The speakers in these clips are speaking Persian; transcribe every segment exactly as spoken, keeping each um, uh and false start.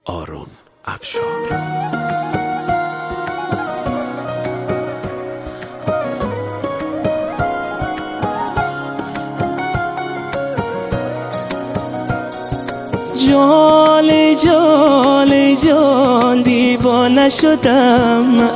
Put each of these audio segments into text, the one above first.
آرون افشار. جال جال جال دیوانه شدم،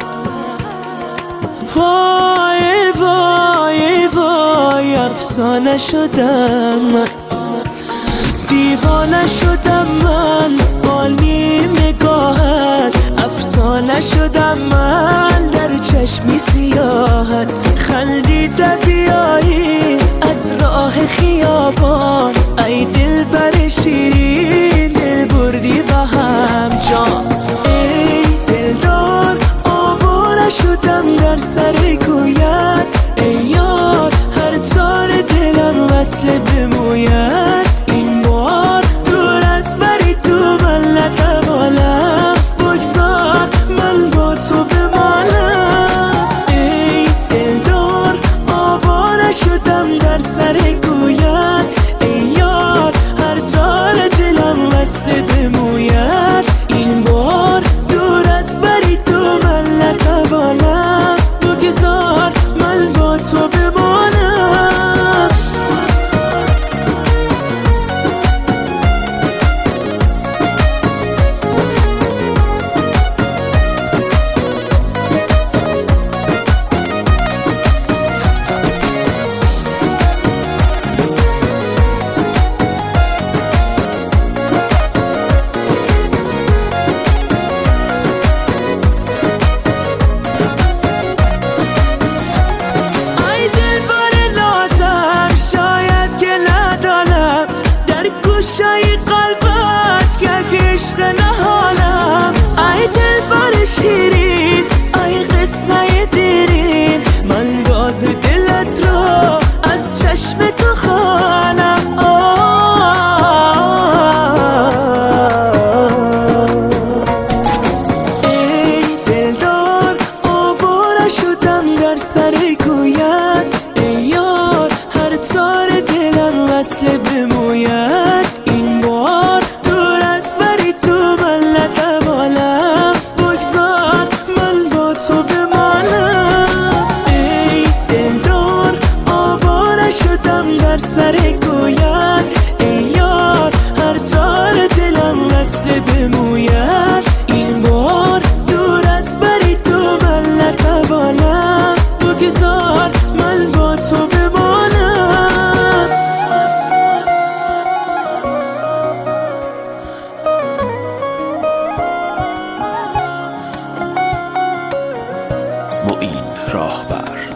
وای وای وای افسانه شدم، دیوانه شدم من با نیم نگاهت، افسانه شدم من در چشمی سیاحت، خندیده بیایی از راه خیابان، ای دل بر شیرین دل بردی و هم جان، ای دلدار آواره شدم در سر کویت، ای یار هر تار دلم وصل به مویت، این بار دور از بری تو من نتوانم، بگذار من با تو بمانم، ای دلدار آواره شدم در سر کویت، ای یار هر تار دلم وصل به مویت، این بار دور از بری تو من نتوانم، بگذار من با تو بمانم. گوشه قلبت که عشق نهانم، ای دل بر شیرین ای قصه دیرین، من راز دلت را از چشم تو خوانم، ای دلدار آواره شدم در سر کویت، ای یار هر تار دلم وصل به مویت، این بار دور از بری تو من نتوانم، بگذار من با تو بمانم، ای دلدار آواره شدم در سر کویت، ای یار هر تار دلم وصل به مویت، این بار دور از بری تو من نتوانم، بگذار من با تو بمانم. معین راهبر.